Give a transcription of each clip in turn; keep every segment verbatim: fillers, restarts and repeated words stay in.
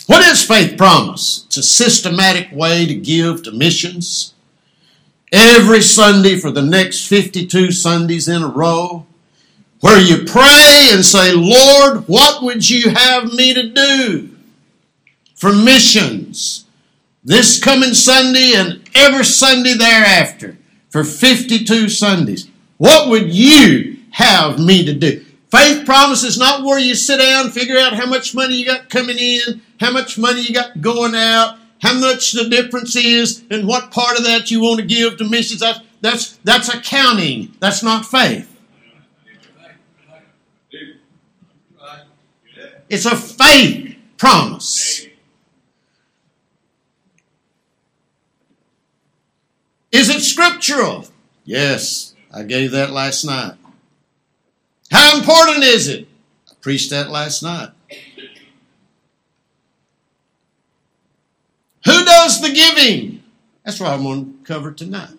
What is faith promise? It's a systematic way to give to missions. Every Sunday for the next fifty-two Sundays in a row, where you pray and say, Lord, what would you have me to do for missions this coming Sunday and every Sunday thereafter for fifty-two Sundays? What would you have me to do? Faith promise is not where you sit down, figure out how much money you got coming in, how much money you got going out, how much the difference is, and what part of that you want to give to missions. That's, that's, that's accounting. That's not faith. It's a faith promise. Is it scriptural? Yes, I gave that last night. How important is it? I preached that last night. Who does the giving? That's what I'm going to cover tonight.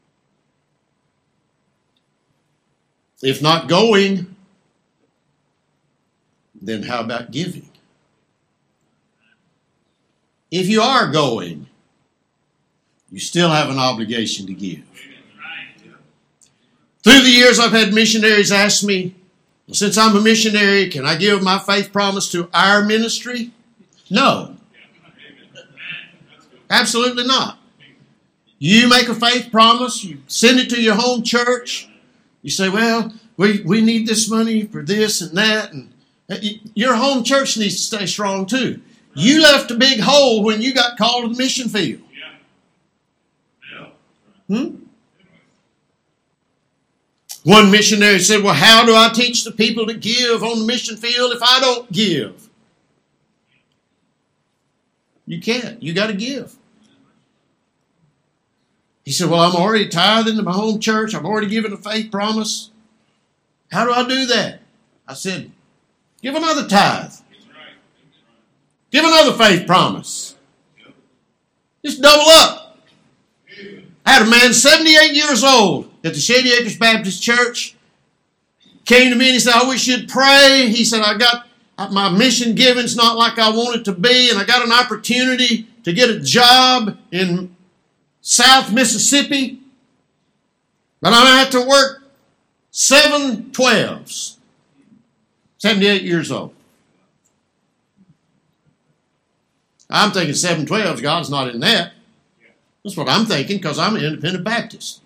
If not going, then how about giving? If you are going, you still have an obligation to give. Through the years, I've had missionaries ask me, well, since I'm a missionary, can I give my faith promise to our ministry? No. Absolutely not. You make a faith promise, you send it to your home church. You say, well, we, we need this money for this and that. And your home church needs to stay strong too. You left a big hole when you got called to the mission field. Hmm? One missionary said, well, how do I teach the people to give on the mission field if I don't give? You can't. You got to give. He said, well, I'm already tithing to my home church. I've already given a faith promise. How do I do that? I said, give another tithe. Give another faith promise. Just double up. I had a man seventy-eight years old at the Shady Acres Baptist Church. Came to me and he said, I wish you'd pray. He said, I got my mission giving's not like I want it to be, and I got an opportunity to get a job in South Mississippi, but I'm going to have to work seven twelves. seventy-eight years old. I'm thinking seven twelves, God's not in that. That's what I'm thinking because I'm an independent Baptist.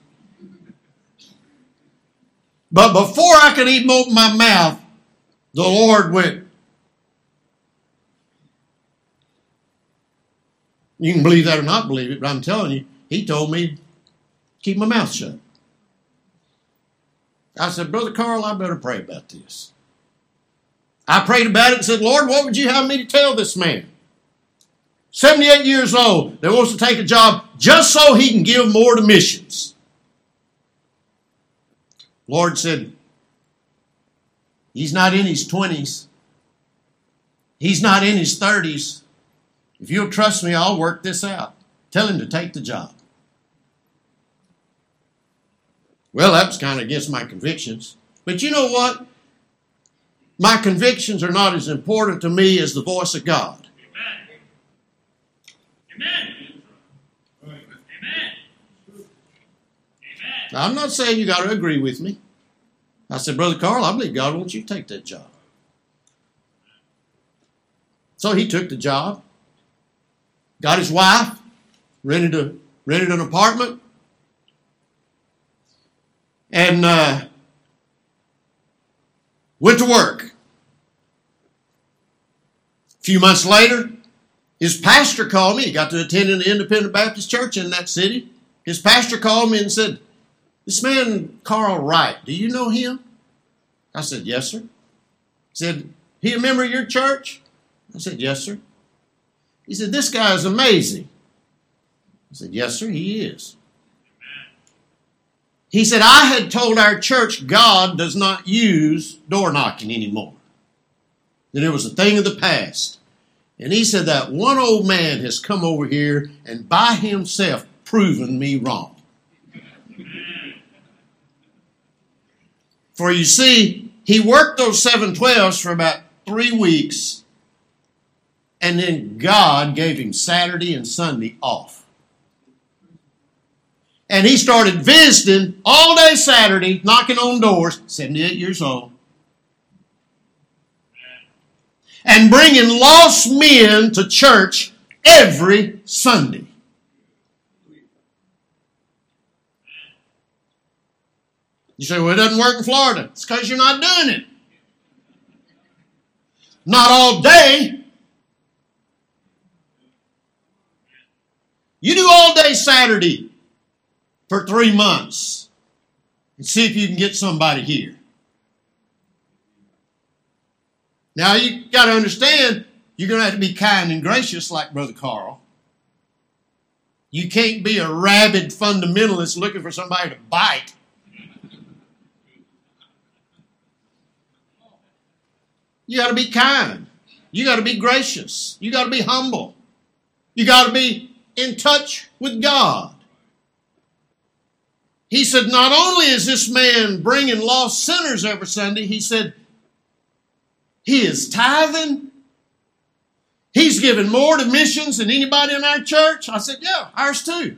But before I could even open my mouth, the Lord went. You can believe that or not believe it, but I'm telling you, He told me to keep my mouth shut. I said, Brother Carl, I better pray about this. I prayed about it and said, Lord, what would you have me to tell this man? seventy-eight years old that wants to take a job just so he can give more to missions. Lord said, he's not in his twenties. He's not in his thirties. If you'll trust me, I'll work this out. Tell him to take the job. Well, that was kind of against my convictions. But you know what? My convictions are not as important to me as the voice of God. Amen. Amen. Amen. Now, I'm not saying you got to agree with me. I said, Brother Carl, I believe God wants you to take that job. So he took the job, got his wife, rented a rented an apartment, and uh, went to work. A few months later, his pastor called me. He got to attend an independent Baptist church in that city. His pastor called me and said, this man, Carl Wright, do you know him? I said, yes, sir. He said, he a member of your church? I said, yes, sir. He said, this guy is amazing. I said, yes, sir, he is. He said, I had told our church God does not use door knocking anymore. That it was a thing of the past. And he said that one old man has come over here and by himself proven me wrong. For you see, he worked those seven twelves for about three weeks. And then God gave him Saturday and Sunday off. And he started visiting all day Saturday, knocking on doors, seventy-eight years old, and bringing lost men to church every Sunday. You say, well, it doesn't work in Florida. It's because you're not doing it. Not all day. You do all day Saturday for three months and see if you can get somebody here. Now, you got to understand, you're going to have to be kind and gracious like Brother Carl. You can't be a rabid fundamentalist looking for somebody to bite. You got to be kind. You got to be gracious. You got to be humble. You got to be in touch with God. He said, not only is this man bringing lost sinners every Sunday, he said, he is tithing. He's giving more to missions than anybody in our church. I said, yeah, ours too.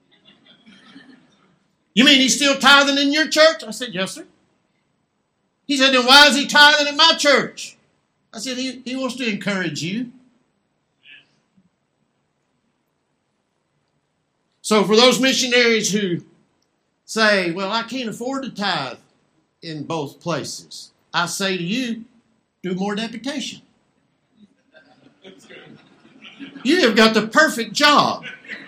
You mean he's still tithing in your church? I said, yes, sir. He said, then why is he tithing at my church? I said, he, he wants to encourage you. So for those missionaries who say, well, I can't afford to tithe in both places, I say to you, do more deputation. You have got the perfect job.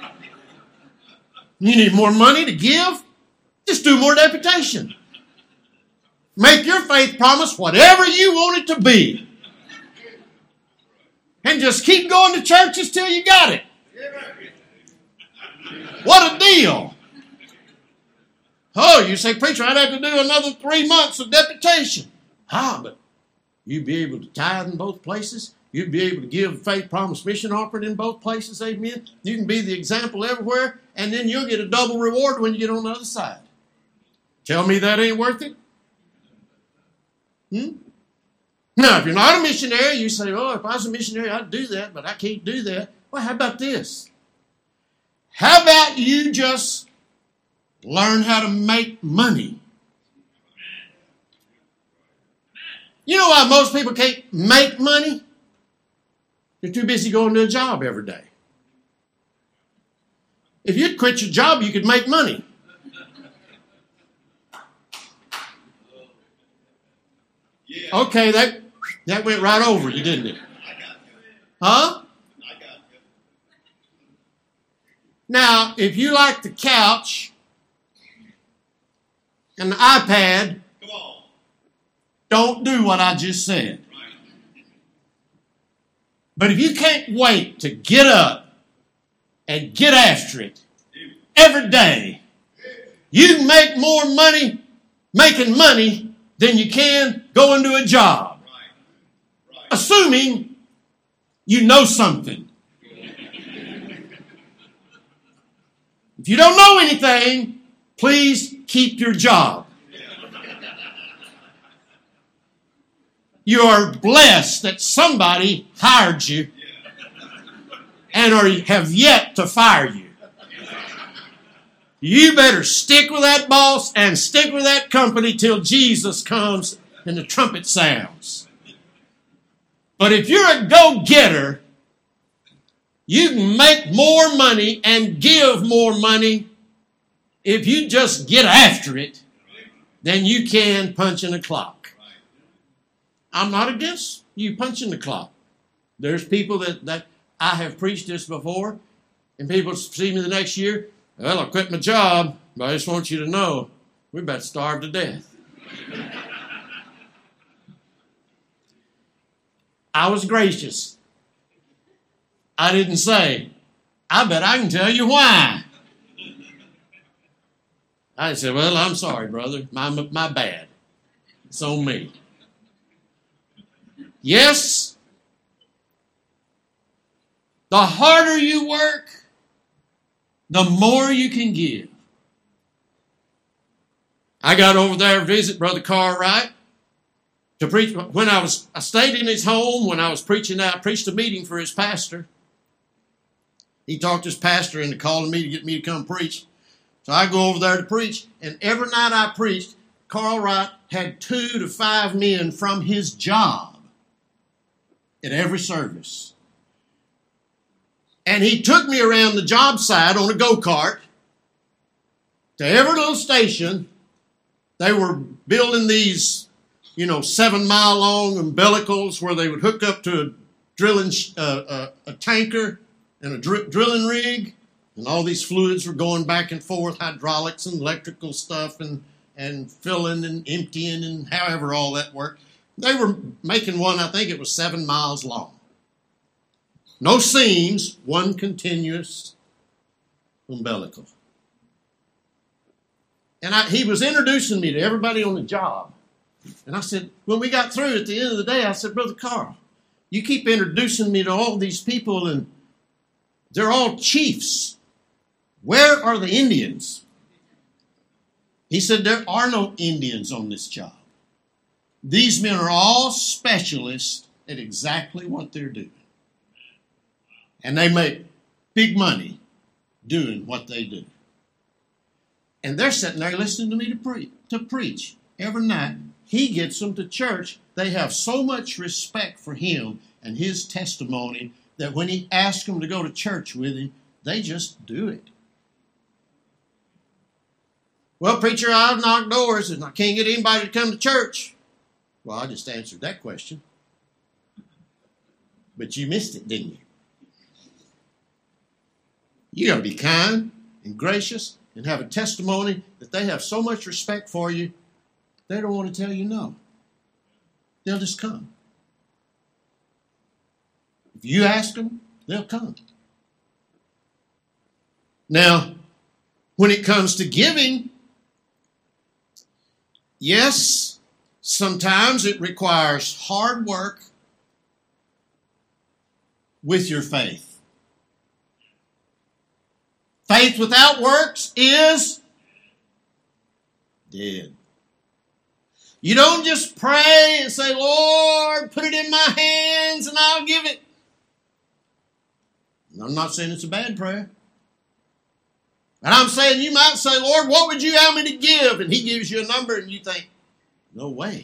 You need more money to give? Just do more deputation. Make your faith promise whatever you want it to be. And just keep going to churches till you got it. What a deal. Oh, you say, preacher, I'd have to do another three months of deputation. Ah, but you'd be able to tithe in both places. You'd be able to give faith promise mission offering in both places. Amen. You can be the example everywhere, and then you'll get a double reward when you get on the other side. Tell me that ain't worth it? Hmm? Now, if you're not a missionary, you say, oh, if I was a missionary, I'd do that, but I can't do that. Well, how about this? How about you just learn how to make money? You know why most people can't make money? They're too busy going to a job every day. If you'd quit your job, you could make money. Okay, that, that went right over you, didn't it? Huh? Now, if you like the couch and the iPad, don't do what I just said. But if you can't wait to get up and get after it every day, you can make more money making money than you can going to a job. Assuming you know something. If you don't know anything, please keep your job. You are blessed that somebody hired you and are, have yet to fire you. You better stick with that boss and stick with that company till Jesus comes and the trumpet sounds. But if you're a go-getter, you can make more money and give more money if you just get after it than you can punching a clock. I'm not against you punching the clock. There's people that, that I have preached this before, and people see me the next year, well, I quit my job, but I just want you to know, we're about to starve to death. I was gracious. I didn't say, I bet I can tell you why. I said, well, I'm sorry, brother. My, my bad. It's on me. Yes, the harder you work, the more you can give. I got over there to visit Brother Cartwright to preach. When I was, I stayed in his home when I was preaching. I preached a meeting for his pastor. He talked his pastor into calling me to get me to come preach. So I go over there to preach, and every night I preached, Carl Wright had two to five men from his job at every service. And he took me around the job site on a go-kart to every little station. They were building these, you know, seven-mile-long umbilicals where they would hook up to a drilling uh, uh, a tanker and a dr- drilling rig. And all these fluids were going back and forth, hydraulics and electrical stuff and, and filling and emptying and however all that worked. They were making one, I think it was seven miles long. No seams, one continuous umbilical. And I, he was introducing me to everybody on the job. And I said, when we got through at the end of the day, I said, Brother Carl, you keep introducing me to all these people and they're all chiefs. Where are the Indians? He said, there are no Indians on this job. These men are all specialists at exactly what they're doing. And they make big money doing what they do. And they're sitting there listening to me to, pre- to preach every night. He gets them to church. They have so much respect for him and his testimony that when he asks them to go to church with him, they just do it. Well, preacher, I've knocked doors and I can't get anybody to come to church. Well, I just answered that question. But you missed it, didn't you? You got to be kind and gracious and have a testimony that they have so much respect for you, they don't want to tell you no. They'll just come. If you ask them, they'll come. Now, when it comes to giving, yes, sometimes it requires hard work with your faith. Faith without works is dead. You don't just pray and say, Lord, put it in my hands and I'll give it. I'm not saying it's a bad prayer. And I'm saying you might say, Lord, what would you have me to give? And he gives you a number and you think, no way.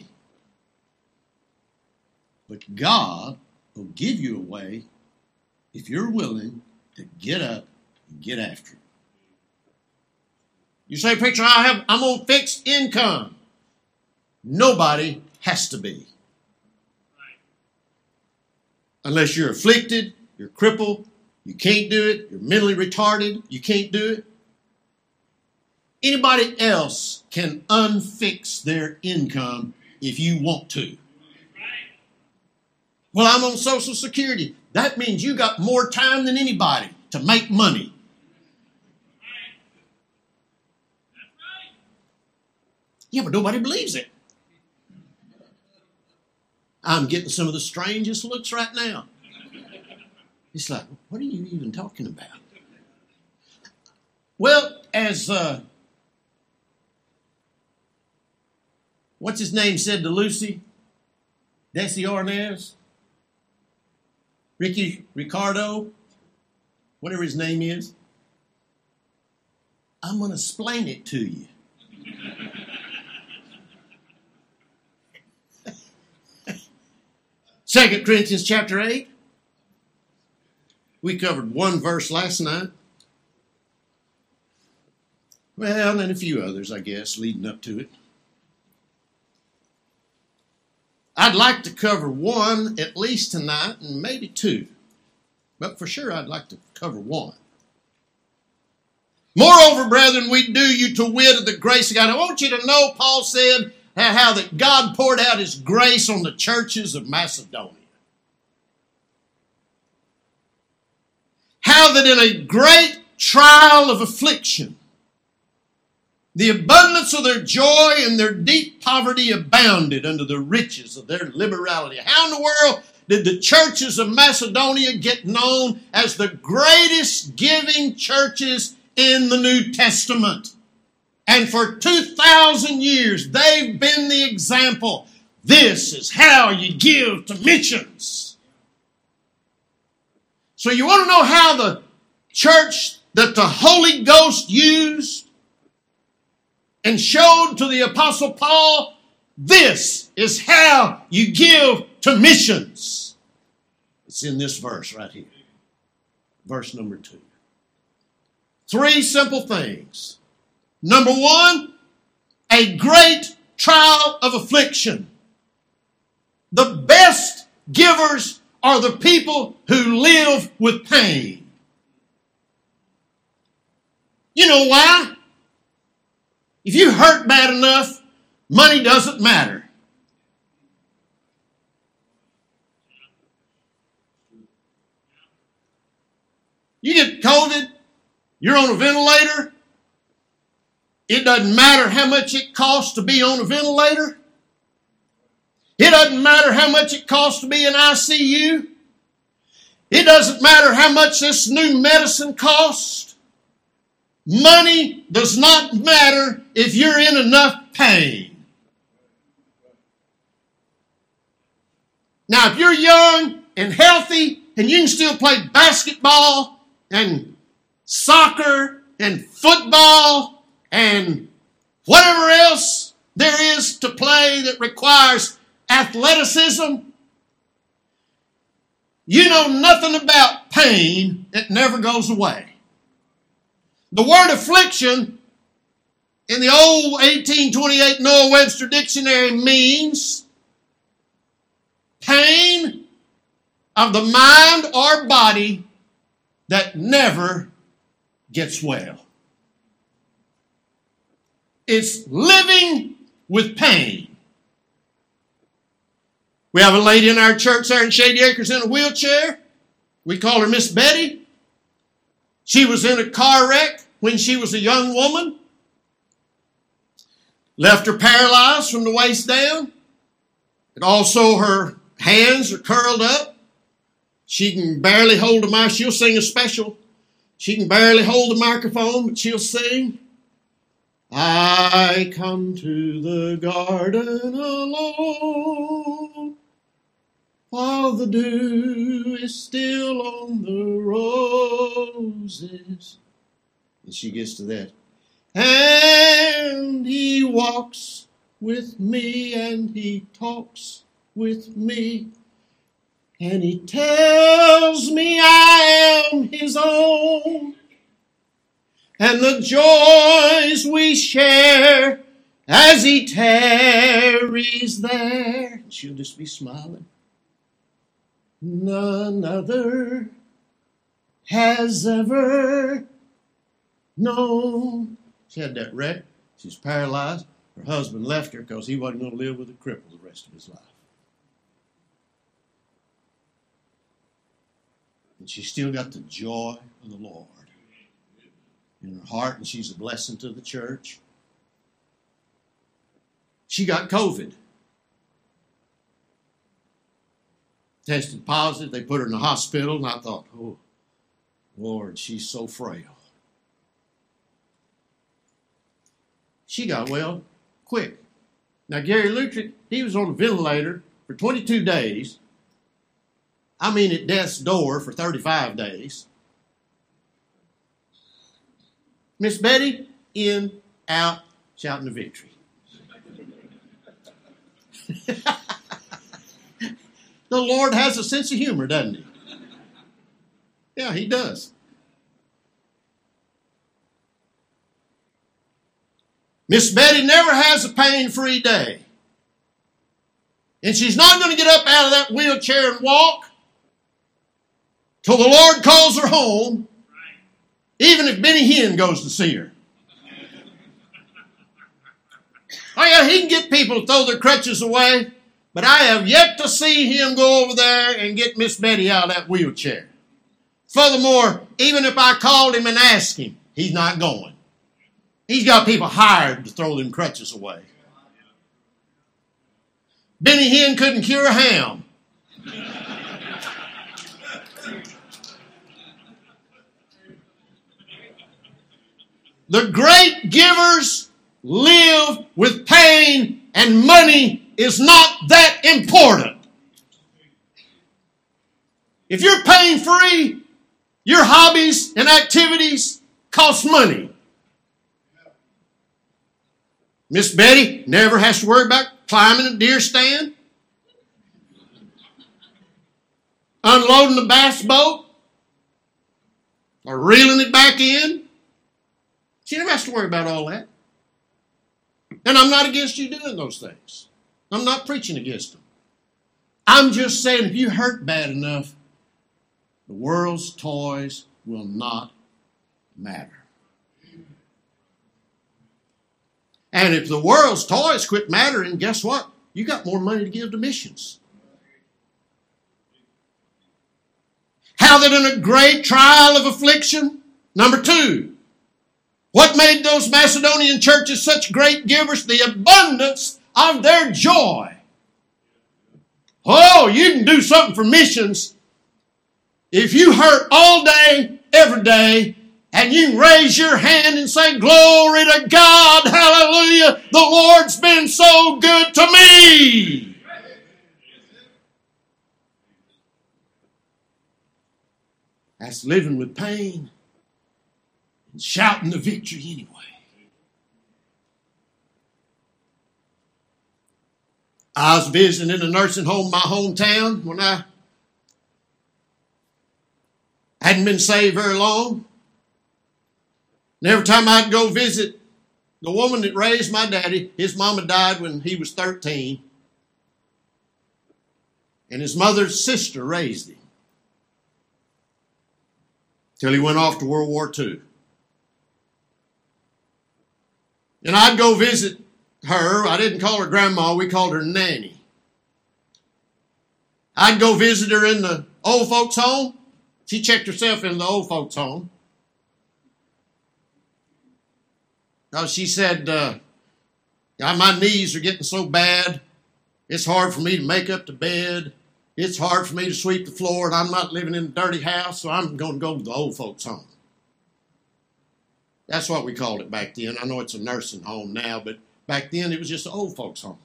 But God will give you a way if you're willing to get up and get after it. You say, preacher, I have, I'm on fixed income. Nobody has to be. Unless you're afflicted, you're crippled, you can't do it, you're mentally retarded, you can't do it. Anybody else can unfix their income if you want to. Well, I'm on Social Security. That means you got more time than anybody to make money. Yeah, but nobody believes it. I'm getting some of the strangest looks right now. It's like, what are you even talking about? Well, as uh, what's his name said to Lucy, Desi Arnaz, Ricky Ricardo, whatever his name is, I'm going to explain it to you. Second Corinthians chapter eight. We covered one verse last night. Well, and a few others, I guess, leading up to it. I'd like to cover one at least tonight, and maybe two. But for sure, I'd like to cover one. Moreover, brethren, we do you to wit of the grace of God. I want you to know, Paul said, how that God poured out his grace on the churches of Macedonia. How that in a great trial of affliction, the abundance of their joy and their deep poverty abounded unto the riches of their liberality. How in the world did the churches of Macedonia get known as the greatest giving churches in the New Testament? And for two thousand years, they've been the example. This is how you give to missions. So you want to know how the church that the Holy Ghost used and showed to the Apostle Paul? This is how you give to missions. It's in this verse right here. Verse number two. Three simple things. Number one, a great trial of affliction. The best givers are the people who live with pain. You know why? If you hurt bad enough, money doesn't matter. You get COVID, you're on a ventilator. It doesn't matter how much it costs to be on a ventilator. It doesn't matter how much it costs to be in I C U. It doesn't matter how much this new medicine costs. Money does not matter if you're in enough pain. Now, if you're young and healthy and you can still play basketball and soccer and football and whatever else there is to play that requires athleticism, you know nothing about pain that never goes away. The word affliction in the old eighteen twenty-eight Noah Webster Dictionary means pain of the mind or body that never gets well. It's living with pain. We have a lady in our church there in Shady Acres in a wheelchair. We call her Miss Betty. She was in a car wreck when she was a young woman. Left her paralyzed from the waist down. And also her hands are curled up. She can barely hold a mic. She'll sing a special. She can barely hold the microphone, but she'll sing. I come to the garden alone, while the dew is still on the roses. And she gets to that. And he walks with me and he talks with me. And he tells me I am his own. And the joys we share as he tarries there. She'll just be smiling. None other has ever known. She had that wreck. She's paralyzed. Her husband left her because he wasn't going to live with a cripple the rest of his life. And she still got the joy of the Lord in her heart, and she's a blessing to the church. She got COVID. Tested positive. They put her in the hospital, and I thought, oh, Lord, she's so frail. She got well quick. Now, Gary Lutrick, he was on a ventilator for twenty-two days. I mean, at death's door for thirty-five days. Miss Betty, in, out, shouting the victory. The Lord has a sense of humor, doesn't he? Yeah, he does. Miss Betty never has a pain-free day. And she's not going to get up out of that wheelchair and walk till the Lord calls her home, even if Benny Hinn goes to see her. Oh yeah, he can get people to throw their crutches away, but I have yet to see him go over there and get Miss Betty out of that wheelchair. Furthermore, even if I called him and asked him, he's not going. He's got people hired to throw them crutches away. Benny Hinn couldn't cure a ham. The great givers live with pain, and money is not that important. If you're pain-free, your hobbies and activities cost money. Miss Betty never has to worry about climbing a deer stand, unloading the bass boat, or reeling it back in. She never has to worry about all that. And I'm not against you doing those things. I'm not preaching against them. I'm just saying if you hurt bad enough, the world's toys will not matter. And if the world's toys quit mattering, guess what? You got more money to give to missions. How that in a great trial of affliction, number two, what made those Macedonian churches such great givers? The abundance of their joy. Oh, you can do something for missions if you hurt all day, every day, and you can raise your hand and say, glory to God, hallelujah, the Lord's been so good to me. That's living with pain and shouting the victory anyway. I was visiting in a nursing home in my hometown when I hadn't been saved very long. And every time I'd go visit the woman that raised my daddy, his mama died when he was thirteen. And his mother's sister raised him till he went off to World War Two. And I'd go visit her. I didn't call her grandma. We called her nanny. I'd go visit her in the old folks' home. She checked herself in the old folks' home. Now she said, uh, my knees are getting so bad, it's hard for me to make up the bed. It's hard for me to sweep the floor, and I'm not living in a dirty house, so I'm going to go to the old folks' home. That's what we called it back then. I know it's a nursing home now, but back then it was just an old folks' home.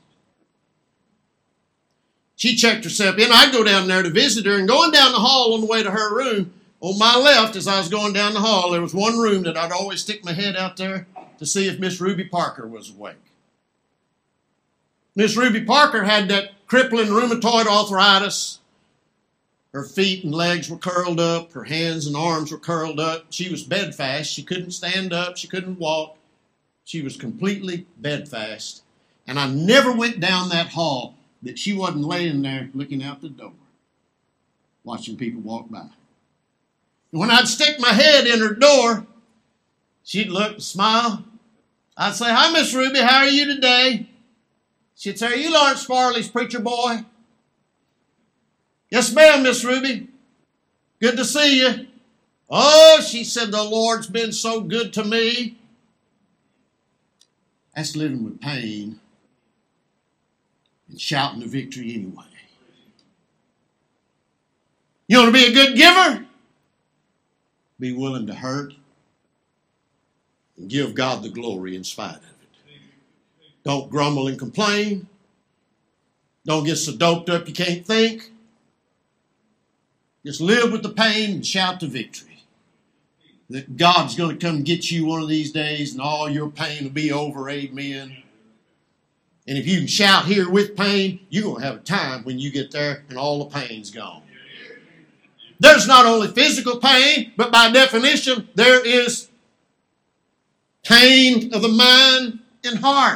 She checked herself in. I'd go down there to visit her, and going down the hall on the way to her room, on my left, as I was going down the hall, there was one room that I'd always stick my head out there to see if Miss Ruby Parker was awake. Miss Ruby Parker had that crippling rheumatoid arthritis. Her feet and legs were curled up. Her hands and arms were curled up. She was bedfast. She couldn't stand up. She couldn't walk. She was completely bedfast. And I never went down that hall that she wasn't laying there looking out the door, watching people walk by. And when I'd stick my head in her door, she'd look and smile. I'd say, hi, Miss Ruby, how are you today? She'd say, are you Lawrence Farley's preacher boy? Yes, ma'am, Miss Ruby. Good to see you. Oh, she said, the Lord's been so good to me. That's living with pain and shouting the victory anyway. You want to be a good giver? Be willing to hurt and give God the glory in spite of it. Don't grumble and complain. Don't get so doped up you can't think. Just live with the pain and shout the victory. That God's going to come get you one of these days and all your pain will be over. Amen. And if you can shout here with pain, you're going to have a time when you get there and all the pain's gone. There's not only physical pain, but by definition, there is pain of the mind and heart.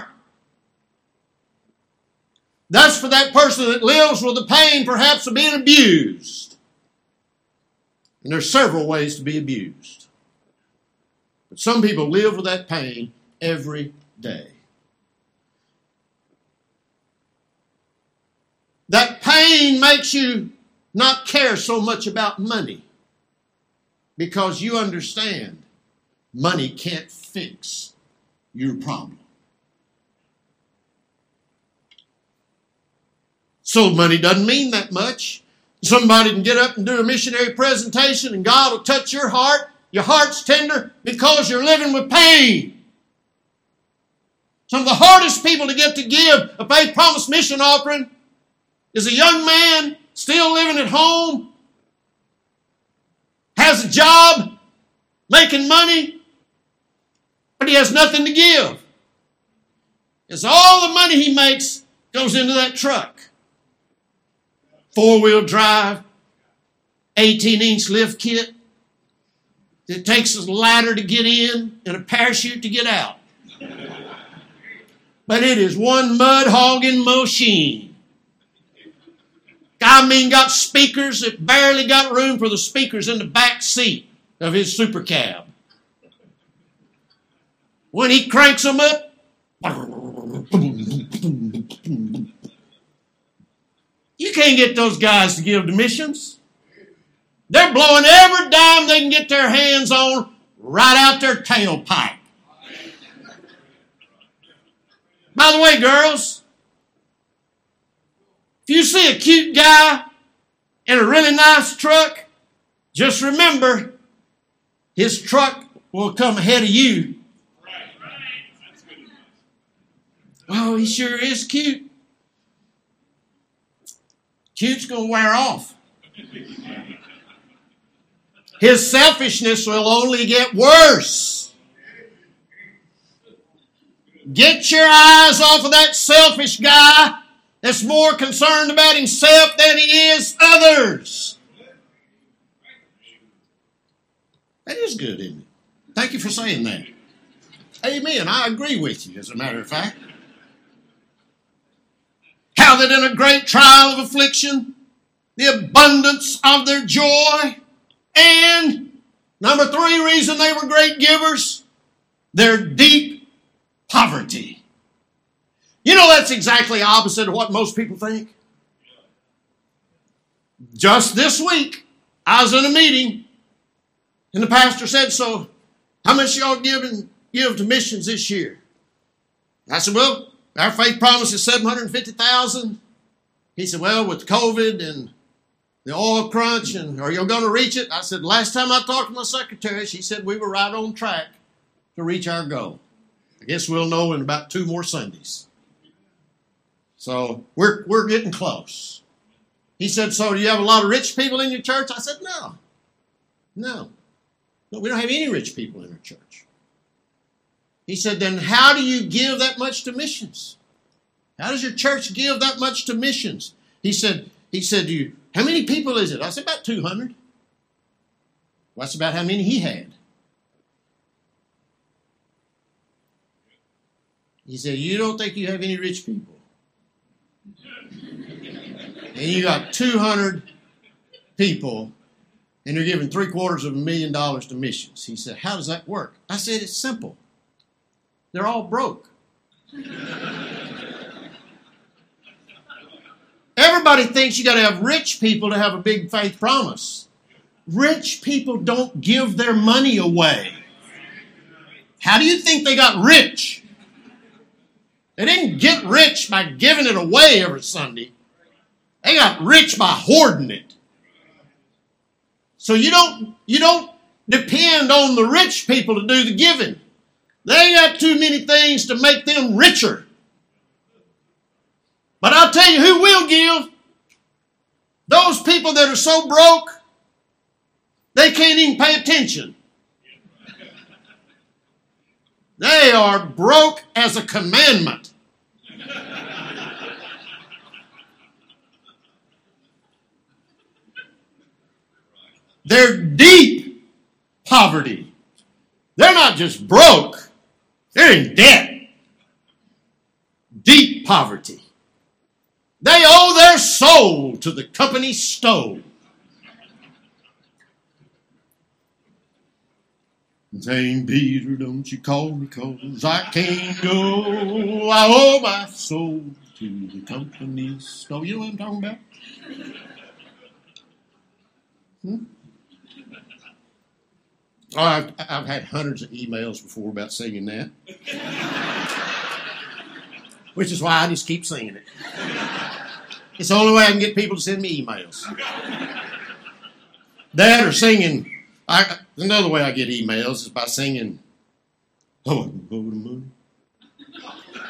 That's for that person that lives with the pain perhaps of being abused. And there's several ways to be abused. But some people live with that pain every day. That pain makes you not care so much about money because you understand money can't fix your problem. So money doesn't mean that much. Somebody can get up and do a missionary presentation and God will touch your heart. Your heart's tender because you're living with pain. Some of the hardest people to get to give a faith promise mission offering is a young man still living at home, has a job, making money, but he has nothing to give. Because all the money he makes goes into that truck. Four-wheel drive, eighteen-inch lift kit. It takes a ladder to get in and a parachute to get out. But it is one mud-hogging machine. I mean, got speakers that barely got room for the speakers in the back seat of his super cab. When he cranks them up, you can't get those guys to give to missions. They're blowing every dime they can get their hands on right out their tailpipe. By the way, girls, if you see a cute guy in a really nice truck, just remember his truck will come ahead of you. Oh, he sure is cute. Cute's going to wear off. His selfishness will only get worse. Get your eyes off of that selfish guy that's more concerned about himself than he is others. That is good, isn't it? Thank you for saying that. Amen. I agree with you, as a matter of fact. How that in a great trial of affliction, the abundance of their joy, and number three reason they were great givers, their deep poverty. You know, that's exactly opposite of what most people think. Just this week, I was in a meeting, and the pastor said, so, how much y'all give, and give to missions this year? I said, well, our faith promise is seven hundred fifty thousand dollars. He said, well, with COVID and the oil crunch, and are you going to reach it? I said, last time I talked to my secretary, she said we were right on track to reach our goal. I guess we'll know in about two more Sundays. So we're we're getting close. He said, so do you have a lot of rich people in your church? I said, no. No. No, we don't have any rich people in our church. He said, then how do you give that much to missions? How does your church give that much to missions? He said, he said to you, how many people is it? I said, about two hundred. Well, that's about how many he had. He said, you don't think you have any rich people? And you got two hundred people, and you're giving three quarters of a million dollars to missions. He said, how does that work? I said, it's simple. They're all broke. Everybody thinks you got to have rich people to have a big faith promise. Rich people don't give their money away. How do you think they got rich? They didn't get rich by giving it away every Sunday. They got rich by hoarding it. So you don't, you don't depend on the rich people to do the giving. They got too many things to make them richer. But I'll tell you who will give. Those people that are so broke, they can't even pay attention. They are broke as a commandment. They're deep poverty. They're not just broke. They're in debt. Deep poverty. They owe their soul to the company store. Saint Peter, don't you call me, 'cause I can't go. I owe my soul to the company store. You know what I'm talking about? Hmm? Oh, I've, I've had hundreds of emails before about singing that. Which is why I just keep singing it. It's the only way I can get people to send me emails. That or singing. I, another way I get emails is by singing, oh, I can go to moon.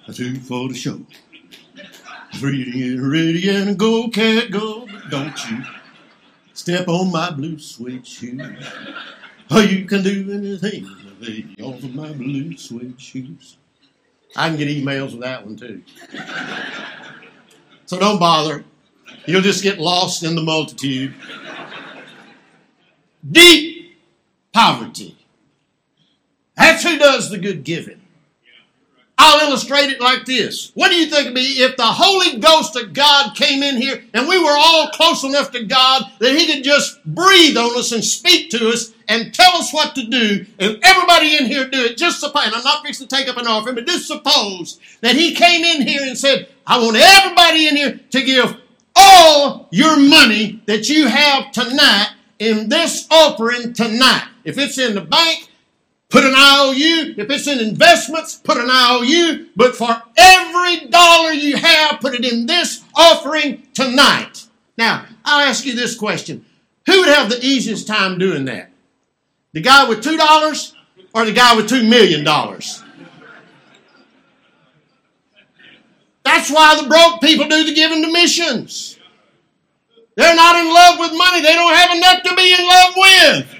two for the show. Three and ready and go, cat, go. But don't you step on my blue suede shoes. Oh, you can do anything, baby, off of my blue suede shoes. I can get emails with that one, too. So don't bother. You'll just get lost in the multitude. Deep poverty. That's who does the good giving. I'll illustrate it like this. What do you think would be if the Holy Ghost of God came in here and we were all close enough to God that He could just breathe on us and speak to us and tell us what to do, and everybody in here do it? Just suppose, and I'm not fixing to take up an offering, but just suppose that He came in here and said, I want everybody in here to give all your money that you have tonight in this offering tonight. If it's in the bank, put an I O U. If it's in investments, put an I O U. But for every dollar you have, put it in this offering tonight. Now, I'll ask you this question. Who would have the easiest time doing that? The guy with two dollars or the guy with two million dollars? That's why the broke people do the giving to missions. They're not in love with money. They don't have enough to be in love with.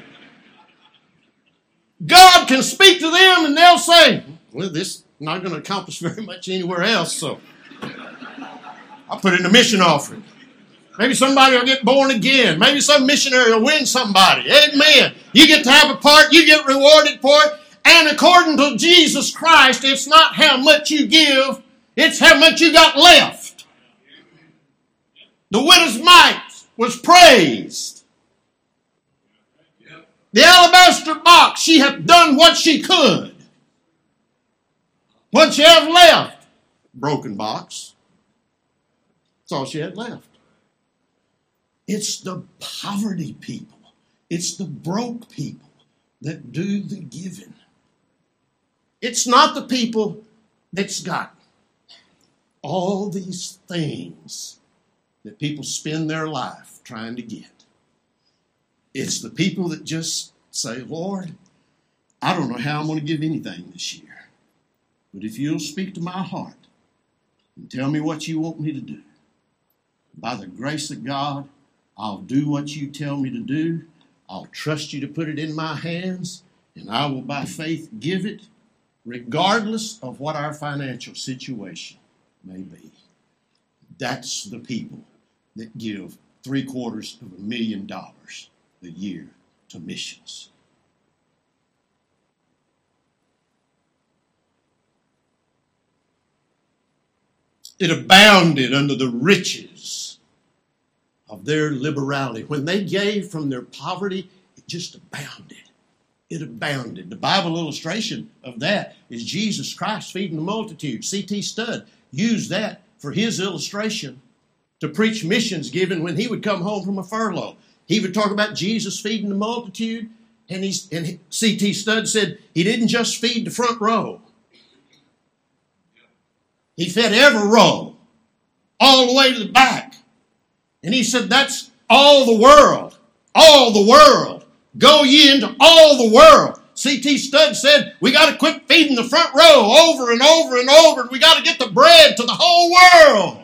God can speak to them and they'll say, well, this is not going to accomplish very much anywhere else, so I'll put it in a mission offering. Maybe somebody will get born again. Maybe some missionary will win somebody. Amen. You get to have a part. You get rewarded for it. And according to Jesus Christ, it's not how much you give. It's how much you got left. The widow's mite was praised. The alabaster box, she hath done what she could. What she have left? Broken box. That's all she had left. It's the poverty people. It's the broke people that do the giving. It's not the people that's got all these things that people spend their life trying to get. It's the people that just say, Lord, I don't know how I'm going to give anything this year. But if you'll speak to my heart and tell me what you want me to do, by the grace of God, I'll do what you tell me to do. I'll trust you to put it in my hands, and I will by faith give it, regardless of what our financial situation may be. That's the people that give three quarters of a million dollars a year to missions. It abounded under the riches of their liberality. When they gave from their poverty, it just abounded. It abounded. The Bible illustration of that is Jesus Christ feeding the multitude. C T Studd used that for his illustration to preach missions given when he would come home from a furlough. He would talk about Jesus feeding the multitude, and, he's, and C T Studd said he didn't just feed the front row. He fed every row, all the way to the back. And he said, that's all the world, all the world. Go ye into all the world. C T Studd said, we got to quit feeding the front row over and over and over. And we got to get the bread to the whole world.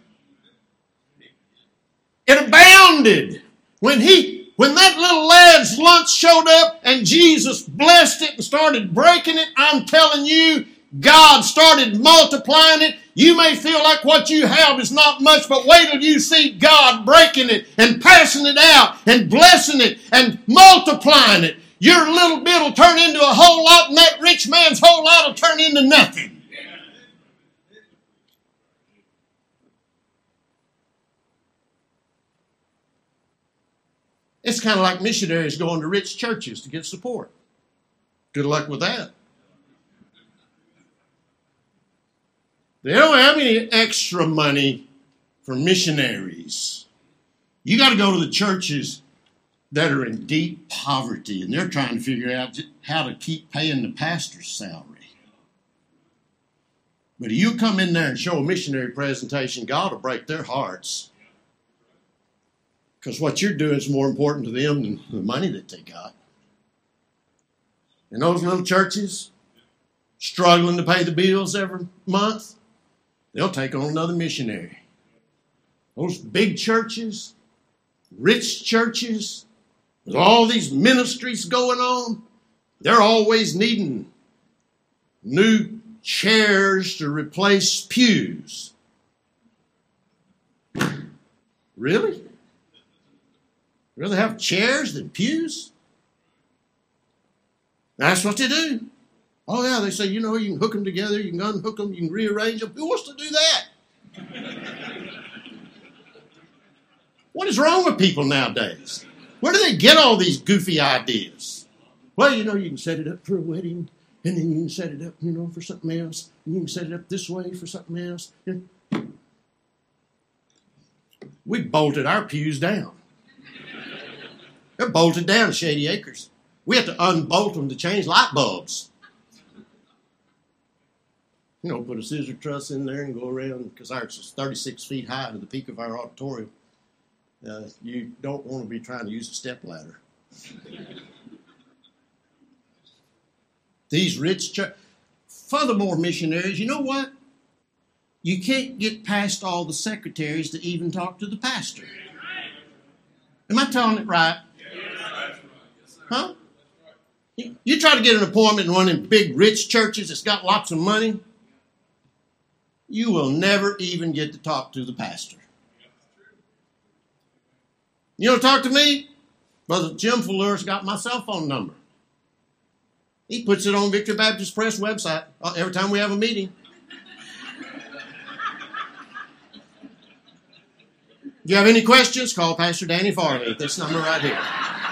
It abounded. When he, when that little lad's lunch showed up and Jesus blessed it and started breaking it, I'm telling you, God started multiplying it. You may feel like what you have is not much, but wait till you see God breaking it and passing it out and blessing it and multiplying it. Your little bit will turn into a whole lot, and that rich man's whole lot will turn into nothing. It's kind of like missionaries going to rich churches to get support. Good luck with that. They don't have any extra money for missionaries. You got to go to the churches that are in deep poverty, and they're trying to figure out how to keep paying the pastor's salary. But if you come in there and show a missionary presentation, God will break their hearts. Because what you're doing is more important to them than the money that they got. In those little churches, struggling to pay the bills every month, they'll take on another missionary. Those big churches, rich churches, with all these ministries going on, they're always needing new chairs to replace pews. Really? Rather have chairs than pews? That's what they do. Oh, yeah, they say, you know, you can hook them together, you can unhook them, you can rearrange them. Who wants to do that? What is wrong with people nowadays? Where do they get all these goofy ideas? Well, you know, you can set it up for a wedding, and then you can set it up, you know, for something else, and you can set it up this way for something else. We bolted our pews down. They're bolted down, Shady Acres. We have to unbolt them to change light bulbs. You know, put a scissor truss in there and go around, because ours is thirty-six feet high to the peak of our auditorium. Uh, you don't want to be trying to use a step ladder. These rich church, furthermore, missionaries, you know what? You can't get past all the secretaries to even talk to the pastor. Am I telling it right? Huh? You, you try to get an appointment in one of them big rich churches that's got lots of money, you will never even get to talk to the pastor. You want to talk to me? Brother Jim Fuller's got my cell phone number. He puts it on Victory Baptist Press website every time we have a meeting. If you have any questions, call Pastor Danny Farley at this number right here.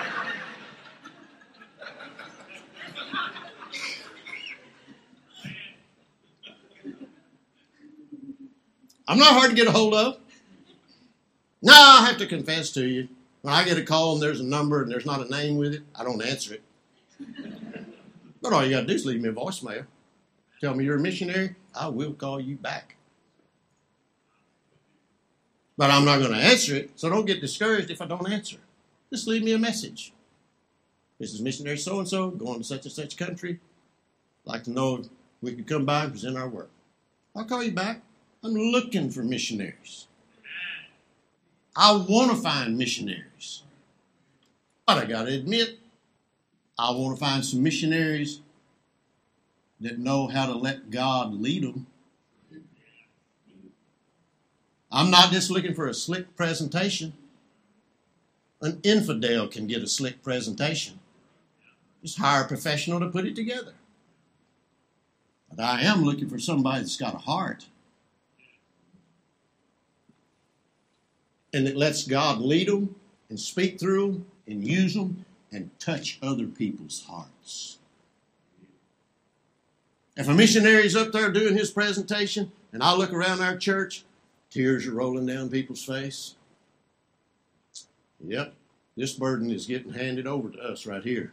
I'm not hard to get a hold of. No, I have to confess to you. When I get a call and there's a number and there's not a name with it, I don't answer it. But all you got to do is leave me a voicemail. Tell me you're a missionary, I will call you back. But I'm not going to answer it, so don't get discouraged if I don't answer. Just leave me a message. This is missionary so-and-so, going to such and such country. I'd like to know if we could come by and present our work. I'll call you back. I'm looking for missionaries. I want to find missionaries. But I got to admit, I want to find some missionaries that know how to let God lead them. I'm not just looking for a slick presentation. An infidel can get a slick presentation. Just hire a professional to put it together. But I am looking for somebody that's got a heart. And that lets God lead them and speak through them and use them and touch other people's hearts. If a missionary's up there doing his presentation and I look around our church, tears are rolling down people's face. Yep, this burden is getting handed over to us right here.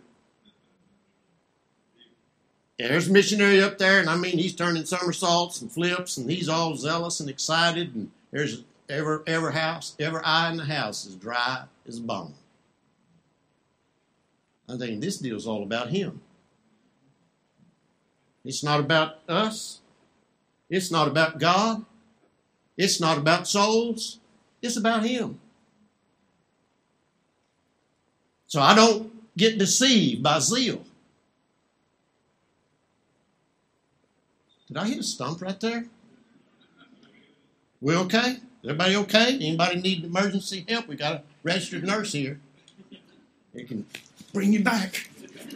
And there's a missionary up there, and I mean, he's turning somersaults and flips, and he's all zealous and excited, and there's every, every house, every eye in the house is dry as a bone. I'm thinking this deal's all about him. It's not about us. It's not about God. It's not about souls. It's about him. So I don't get deceived by zeal. Did I hit a stump right there? We okay? Everybody okay? Anybody need emergency help? We got a registered nurse here. It can bring you back.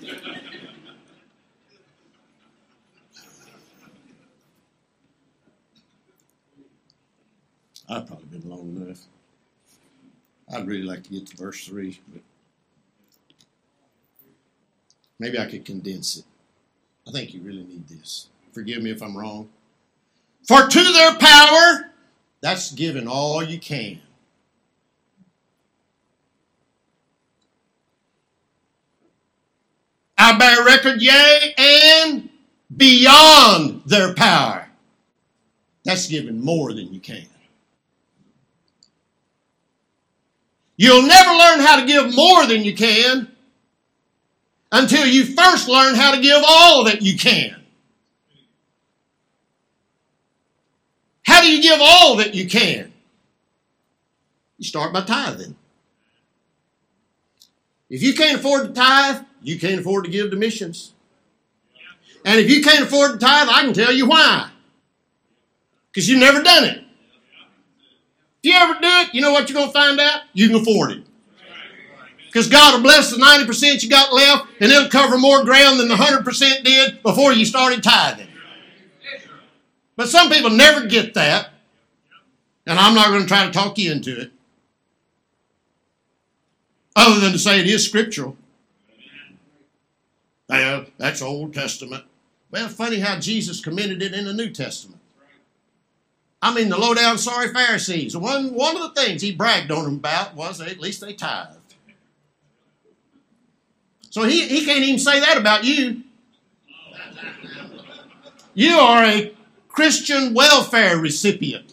I've probably been long enough. I'd really like to get to verse three, but maybe I could condense it. I think you really need this. Forgive me if I'm wrong. For to their power, that's giving all you can. I bear record, yea, and beyond their power. That's giving more than you can. You'll never learn how to give more than you can until you first learn how to give all that you can. How do you give all that you can? You start by tithing. If you can't afford to tithe, you can't afford to give to missions. And if you can't afford to tithe, I can tell you why. Because you've never done it. If you ever do it, you know what you're going to find out? You can afford it. Because God will bless the ninety percent you got left, and it'll cover more ground than the one hundred percent did before you started tithing. But some people never get that, and I'm not going to try to talk you into it, other than to say it is scriptural. Well, that's Old Testament. Well, funny how Jesus commended it in the New Testament. I mean, the low-down sorry Pharisees. One, one of the things he bragged on them about was that at least they tithed. So he, he can't even say that about you. You are a Christian welfare recipient.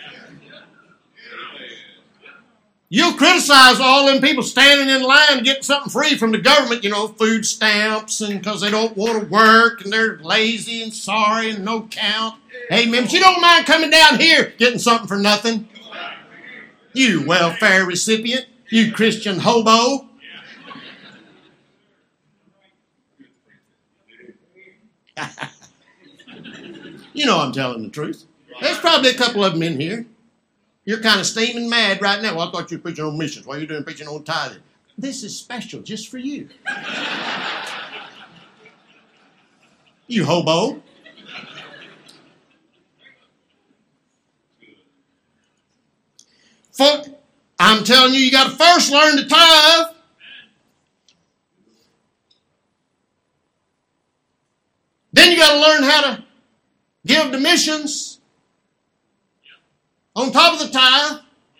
You'll criticize all them people standing in line getting something free from the government, you know, food stamps, and because they don't want to work, and they're lazy and sorry and no count. Amen. But you don't mind coming down here getting something for nothing. You welfare recipient. You Christian hobo. You know I'm telling the truth. There's probably a couple of them in here. You're kind of steaming mad right now. Well, I thought you were preaching on missions. Why are you doing preaching on tithing? This is special just for you. You hobo. For, I'm telling you, you got to first learn to tithe. Then you got to learn how to give to missions. On top of the tithe.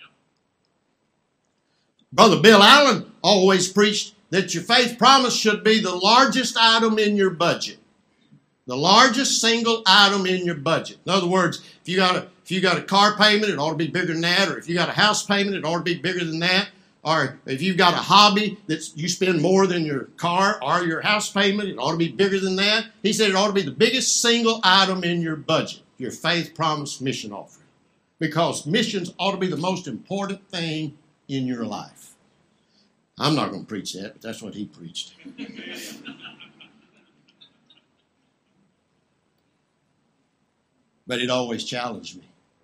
Brother Bill Allen always preached that your faith promise should be the largest item in your budget. The largest single item in your budget. In other words, if you got a if you got a car payment, it ought to be bigger than that. Or if you got a house payment, it ought to be bigger than that. Or if you've got a hobby that you spend more than your car or your house payment, it ought to be bigger than that. He said it ought to be the biggest single item in your budget, your faith promise mission offering. Because missions ought to be the most important thing in your life. I'm not going to preach that, but that's what he preached. But it always challenged me.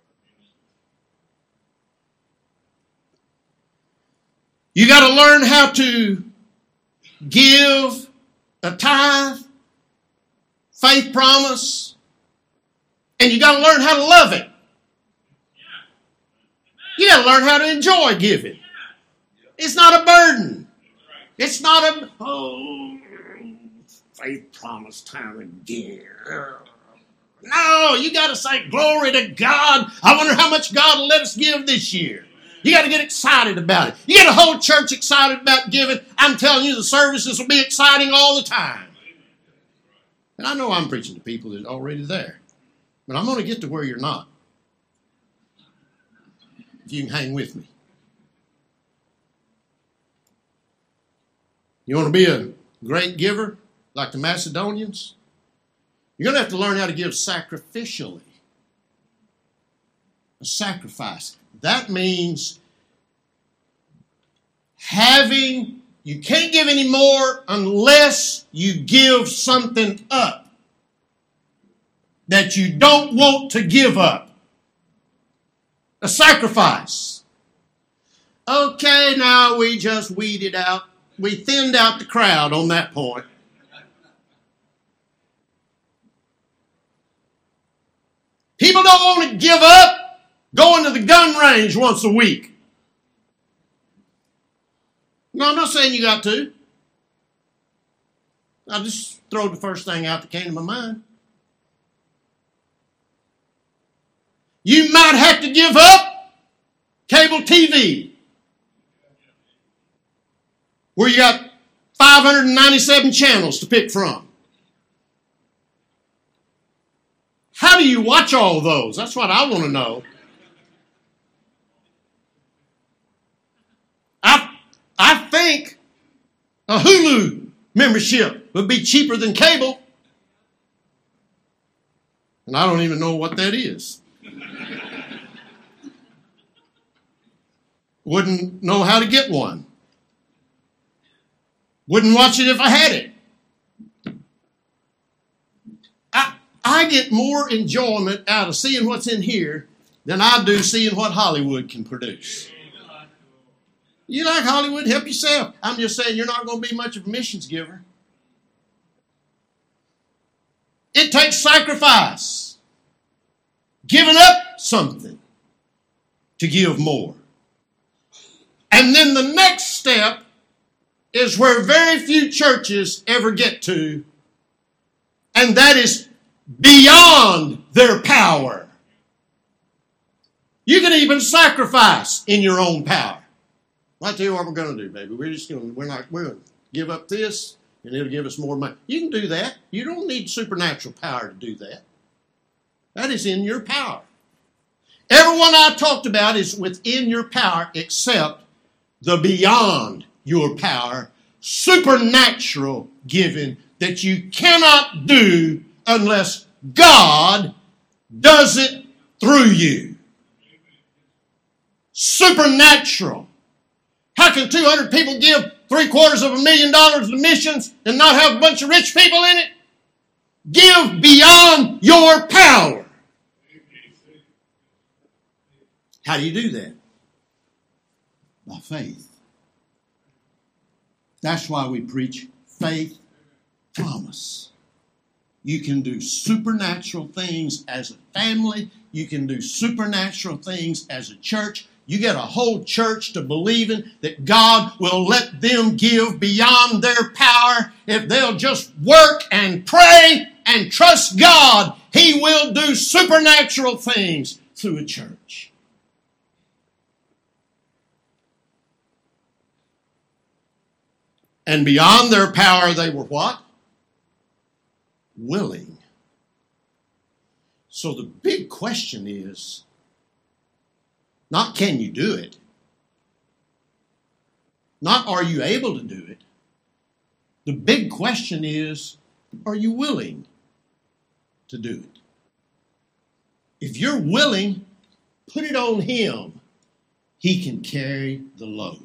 You got to learn how to give a tithe, faith promise, and you got to learn how to love it. You got to learn how to enjoy giving. It's not a burden. It's not a, oh, faith promise time again. No, you got to say, glory to God. I wonder how much God will let us give this year. You got to get excited about it. You get a whole church excited about giving. I'm telling you, the services will be exciting all the time. And I know I'm preaching to people that are already there. But I'm going to get to where you're not. If you can hang with me. You want to be a great giver like the Macedonians? You're going to have to learn how to give sacrificially. A sacrifice. That means having, you can't give any more unless you give something up that you don't want to give up. A sacrifice. Okay, now we just weeded out, we thinned out the crowd on that point. People don't want to give up going to the gun range once a week. No, I'm not saying you got to. I just throw the first thing out that came to my mind. You might have to give up cable T V, where you got five hundred ninety-seven channels to pick from. How do you watch all those? That's what I want to know. I, I think a Hulu membership would be cheaper than cable. And I don't even know what that is. Wouldn't know how to get one. Wouldn't watch it if I had it. I, I get more enjoyment out of seeing what's in here than I do seeing what Hollywood can produce. You like Hollywood? Help yourself. I'm just saying you're not going to be much of a missions giver. It takes sacrifice. Giving up something to give more. And then the next step is where very few churches ever get to, and that is beyond their power. You can even sacrifice in your own power. I'll tell you what we're going to do, baby. We're just going to, we're not, we're going to give up this, and it'll give us more money. You can do that. You don't need supernatural power to do that. That is in your power. Everyone I talked about is within your power except the beyond your power, supernatural giving that you cannot do unless God does it through you. Supernatural. How can two hundred people give three quarters of a million dollars to missions and not have a bunch of rich people in it? Give beyond your power. How do you do that? By faith. That's why we preach faith promise. You can do supernatural things as a family. You can do supernatural things as a church. You get a whole church to believing that God will let them give beyond their power. If they'll just work and pray and trust God, He will do supernatural things through a church. And beyond their power, they were what? Willing. So the big question is, not can you do it, not are you able to do it. The big question is, are you willing to do it? If you're willing, put it on Him. He can carry the load.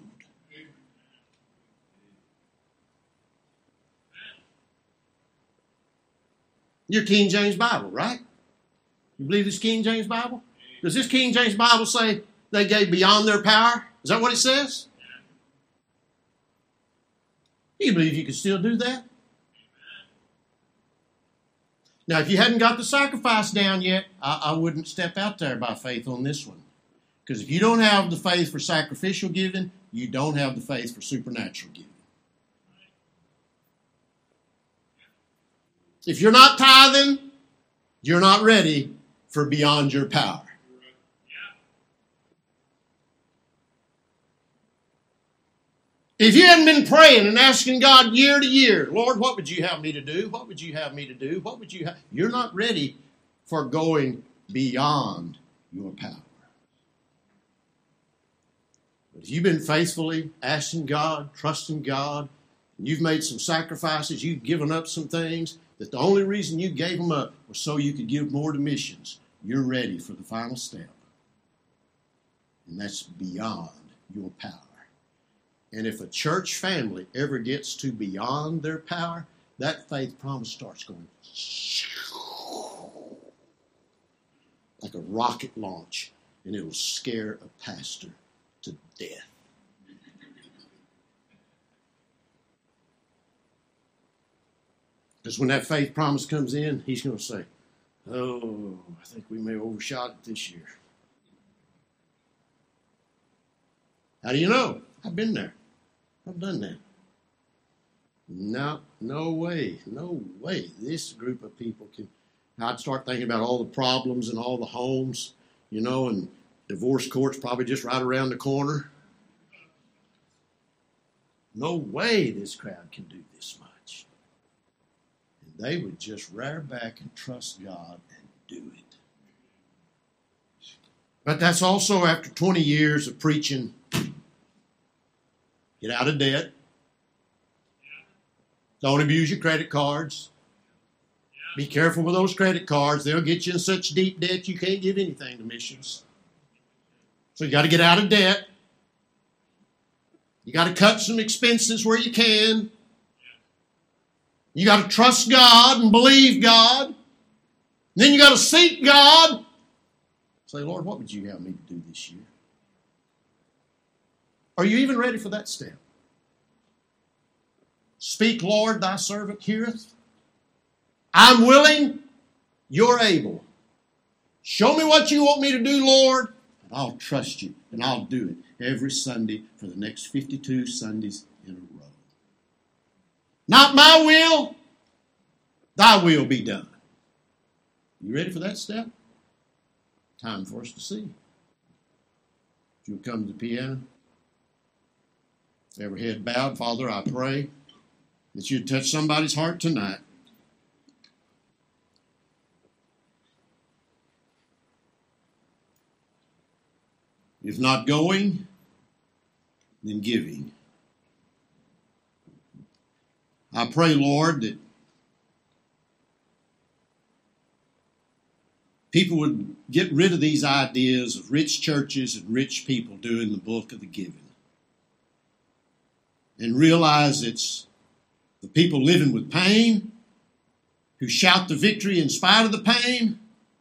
Your King James Bible, right? You believe this King James Bible? Does this King James Bible say they gave beyond their power? Is that what it says? You believe you can still do that? Now, if you hadn't got the sacrifice down yet, I, I wouldn't step out there by faith on this one. Because if you don't have the faith for sacrificial giving, you don't have the faith for supernatural giving. If you're not tithing, you're not ready for beyond your power. If you haven't been praying and asking God year to year, Lord, what would you have me to do? What would you have me to do? What would you have? You're not ready for going beyond your power. But if you've been faithfully asking God, trusting God, and you've made some sacrifices, you've given up some things, that the only reason you gave them up was so you could give more to missions, you're ready for the final step. And that's beyond your power. And if a church family ever gets to beyond their power, that faith promise starts going like a rocket launch, and it'll scare a pastor to death. Because when that faith promise comes in, he's going to say, oh, I think we may have overshot it this year. How do you know? I've been there. I've done that. No, no way. No way. This group of people can. I'd start thinking about all the problems and all the homes, you know, and divorce court's probably just right around the corner. No way this crowd can do this much. And they would just rear back and trust God and do it. But that's also after twenty years of preaching. Get out of debt. Don't abuse your credit cards. Be careful with those credit cards. They'll get you in such deep debt you can't give anything to missions. So you got to get out of debt. You got to cut some expenses where you can. You got to trust God and believe God. Then you got to seek God. Say, Lord, what would you have me to do this year? Are you even ready for that step? Speak, Lord, thy servant heareth. I'm willing, you're able. Show me what you want me to do, Lord, and I'll trust you, and I'll do it every Sunday for the next fifty-two Sundays in a row. Not my will, thy will be done. You ready for that step? Time for us to see. If you'll come to the piano. Every head bowed, Father, I pray that you'd touch somebody's heart tonight. If not going, then giving. I pray, Lord, that people would get rid of these ideas of rich churches and rich people doing the bulk of the giving. And realize it's the people living with pain who shout the victory in spite of the pain,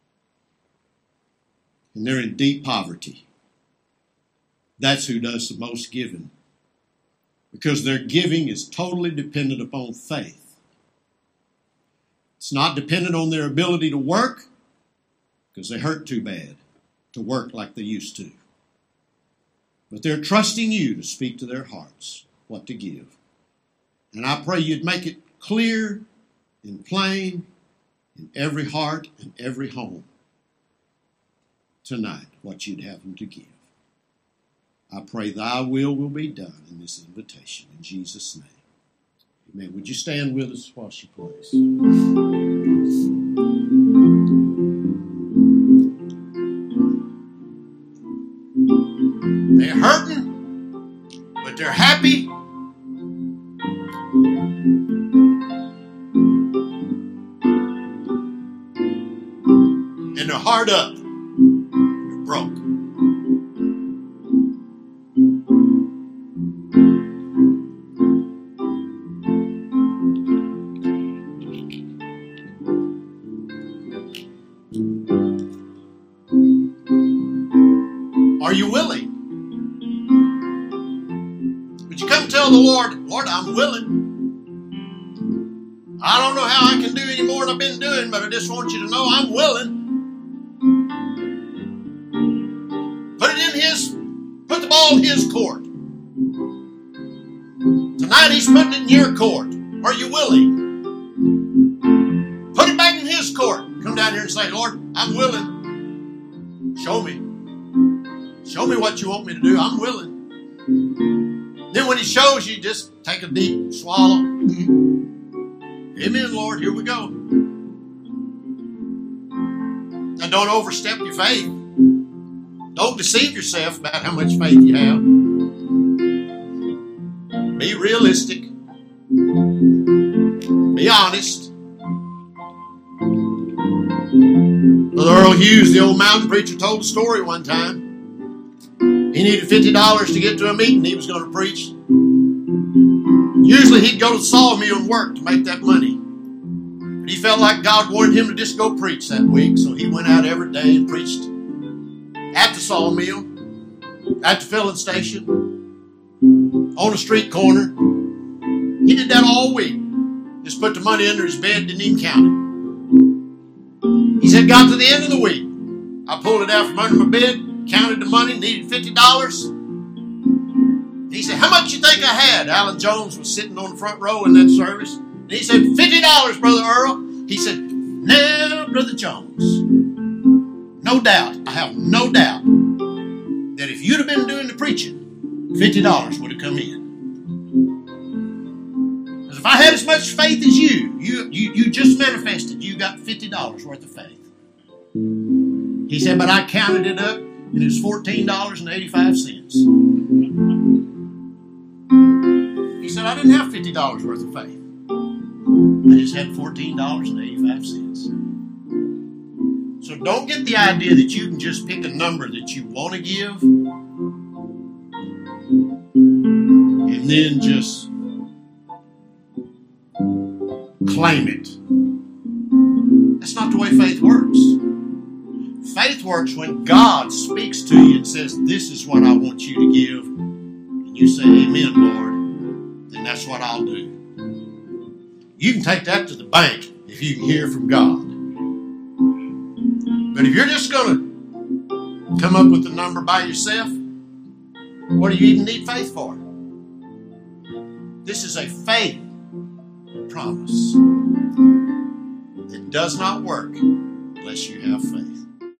and they're in deep poverty. That's who does the most giving, because their giving is totally dependent upon faith. It's not dependent on their ability to work, because they hurt too bad to work like they used to. But they're trusting you to speak to their hearts what to give. And I pray you'd make it clear and plain in every heart and every home tonight what you'd have them to give. I pray thy will will be done in this invitation. In Jesus' name. Amen. Would you stand with us while she prays? They're hurting, but they're happy. And they're hard up. They're broke. Are you willing? Would you come tell the Lord, Lord, I'm willing. I don't know how I can do any more than I've been doing, but I just want you to know I'm willing. Put it in his, put the ball in his court. Tonight he's putting it in your court. Are you willing? Put it back in his court. Come down here and say, Lord, I'm willing. Show me. Show me what you want me to do. I'm willing. Then when he shows you, just take a deep swallow. Amen, Lord. Here we go. Now don't overstep your faith. Don't deceive yourself about how much faith you have. Be realistic. Be honest. Brother Earl Hughes, the old mountain preacher, told a story one time. He needed fifty dollars to get to a meeting he was going to preach. Usually he'd go to the sawmill and work to make that money. But he felt like God wanted him to just go preach that week, so he went out every day and preached at the sawmill, at the filling station, on a street corner. He did that all week. Just put the money under his bed, didn't even count it. He said, got to the end of the week. I pulled it out from under my bed, counted the money, needed fifty dollars. He said, how much you think I had? Alan Jones was sitting on the front row in that service. And he said, fifty dollars, Brother Earl. He said, now, Brother Jones, no doubt, I have no doubt, that if you'd have been doing the preaching, fifty dollars would have come in. Because if I had as much faith as you, you, you, you just manifested, you got fifty dollars worth of faith. He said, but I counted it up, and it was fourteen dollars and eighty-five cents. He said, I didn't have fifty dollars worth of faith. I just had fourteen dollars and eighty-five cents. So don't get the idea that you can just pick a number that you want to give. and then just claim it. That's not the way faith works. Faith works when God speaks to you and says, this is what I want you to give. And you say, amen, Lord. Then that's what I'll do. You can take that to the bank if you can hear from God. But if you're just going to come up with the number by yourself, what do you even need faith for? This is a faith promise. It does not work unless you have faith.